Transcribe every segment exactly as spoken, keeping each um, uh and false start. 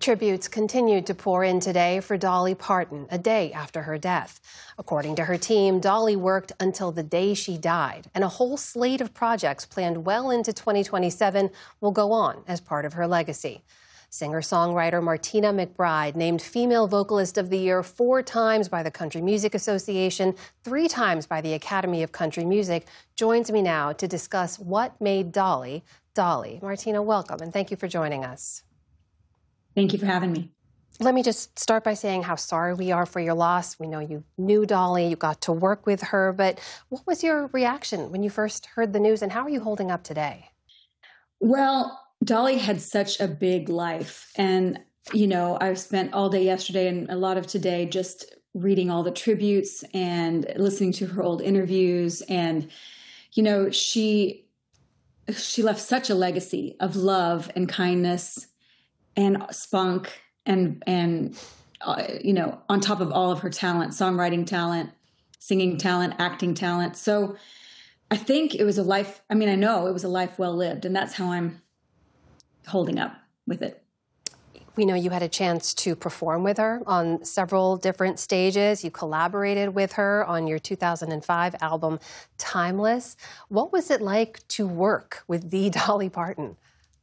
Tributes continued to pour in today for Dolly Parton, a day after her death. According to her team, Dolly worked until the day she died, and a whole slate of projects planned well into twenty twenty-seven will go on as part of her legacy. Singer-songwriter Martina McBride, named Female Vocalist of the Year four times by the Country Music Association, three times by the Academy of Country Music, joins me now to discuss what made Dolly, Dolly. Martina, welcome, and thank you for joining us. Thank you for having me. Let me just start by saying how sorry we are for your loss. We know you knew Dolly, you got to work with her, but what was your reaction when you first heard the news, and how are you holding up today? Well, Dolly had such a big life, and, you know, I've spent all day yesterday and a lot of today just reading all the tributes and listening to her old interviews, and, you know, she she left such a legacy of love and kindness and spunk and, and uh, you know, on top of all of her talent, songwriting talent, singing talent, acting talent. So I think it was a life, I mean, I know it was a life well lived, and that's how I'm holding up with it. We know you had a chance to perform with her on several different stages. You collaborated with her on your two thousand five album, Timeless. What was it like to work with the Dolly Parton?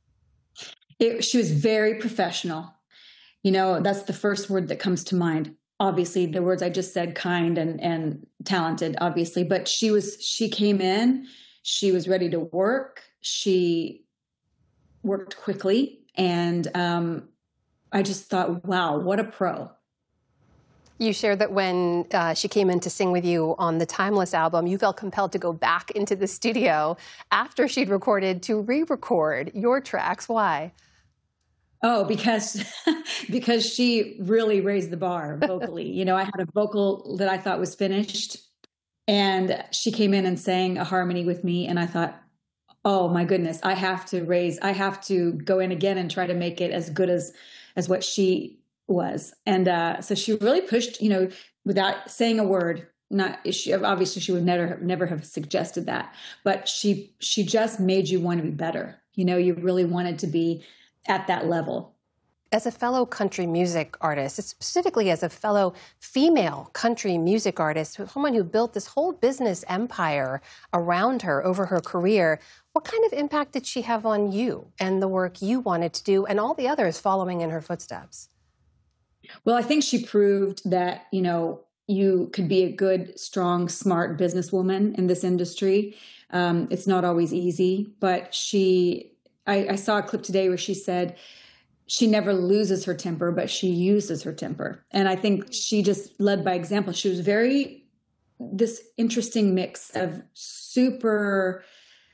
It, she was very professional. You know, that's the first word that comes to mind. Obviously, the words I just said, kind and, and talented, obviously. But she was, she came in, she was ready to work. She worked quickly. And um, I just thought, wow, what a pro. You shared that when uh, she came in to sing with you on the Timeless album, you felt compelled to go back into the studio after she'd recorded to re-record your tracks. Why? Oh, because because she really raised the bar vocally. You know, I had a vocal that I thought was finished, and she came in and sang a harmony with me, and I thought, oh my goodness, I have to raise, I have to go in again and try to make it as good as as what she was. And uh, so she really pushed, you know, without saying a word. Not she, obviously she would never never have suggested that, but she she just made you want to be better. You know, you really wanted to be at that level. As a fellow country music artist, specifically as a fellow female country music artist, someone who built this whole business empire around her over her career, what kind of impact did she have on you and the work you wanted to do and all the others following in her footsteps? Well, I think she proved that, you know, you could be a good, strong, smart businesswoman in this industry. Um, it's not always easy, but she... I, I saw a clip today where she said she never loses her temper, but she uses her temper. And I think she just led by example. She was very, this interesting mix of super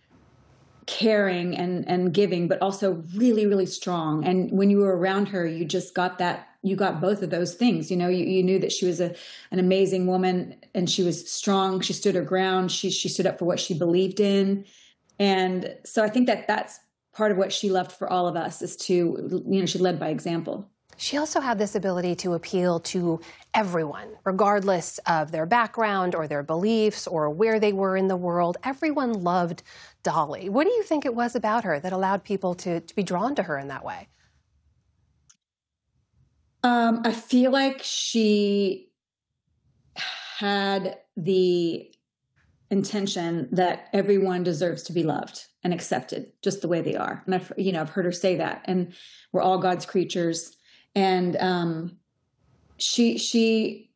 caring and, and giving, but also really, really strong. And when you were around her, you just got that, you got both of those things. You know, you, you knew that she was a, an amazing woman, and she was strong. She stood her ground. She, she stood up for what she believed in. And so I think that that's part of what she left for all of us, is to, you know, she led by example. She also had this ability to appeal to everyone, regardless of their background or their beliefs or where they were in the world. Everyone loved Dolly. What do you think it was about her that allowed people to, to be drawn to her in that way? Um, I feel like she had the intention that everyone deserves to be loved and accepted just the way they are. And I've, you know, I've heard her say that, and we're all God's creatures. And, um, she, she,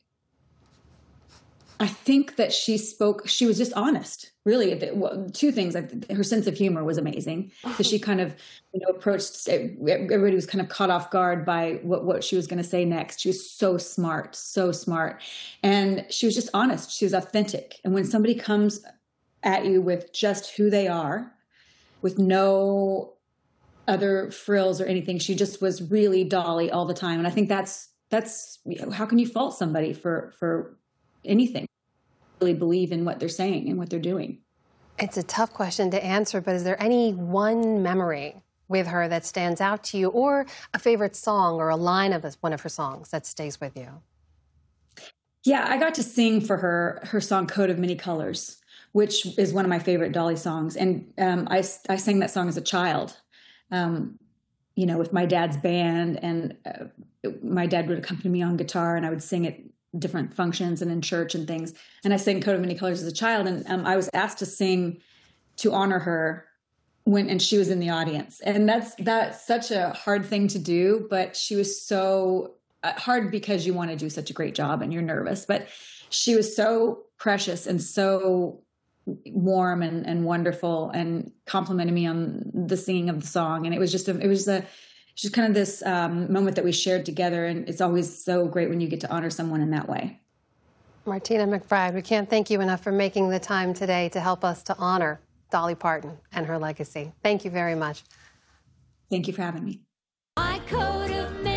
I think that she spoke, she was just honest, really. Two things. Her sense of humor was amazing. So she kind of, you know, approached, everybody was kind of caught off guard by what, what she was going to say next. She was so smart, so smart. And she was just honest. She was authentic. And when somebody comes at you with just who they are, with no other frills or anything, she just was really Dolly all the time. And I think that's, that's, you know, how can you fault somebody for, for anything? Really believe in what they're saying and what they're doing. It's a tough question to answer, but is there any one memory with her that stands out to you, or a favorite song or a line of one of her songs that stays with you? Yeah, I got to sing for her, her song Coat of Many Colors, which is one of my favorite Dolly songs. And um, I, I sang that song as a child. Um, you know, with my dad's band, and uh, my dad would accompany me on guitar, and I would sing at different functions and in church and things. And I sang Coat of Many Colors as a child, and um, I was asked to sing to honor her when, and she was in the audience. And that's, that's such a hard thing to do, but she was so uh, hard because you want to do such a great job and you're nervous, but she was so precious and so warm and, and wonderful, and complimented me on the singing of the song. And it was just, a, it was a, just kind of this um, moment that we shared together. And it's always so great when you get to honor someone in that way. Martina McBride, we can't thank you enough for making the time today to help us to honor Dolly Parton and her legacy. Thank you very much. Thank you for having me. My coat of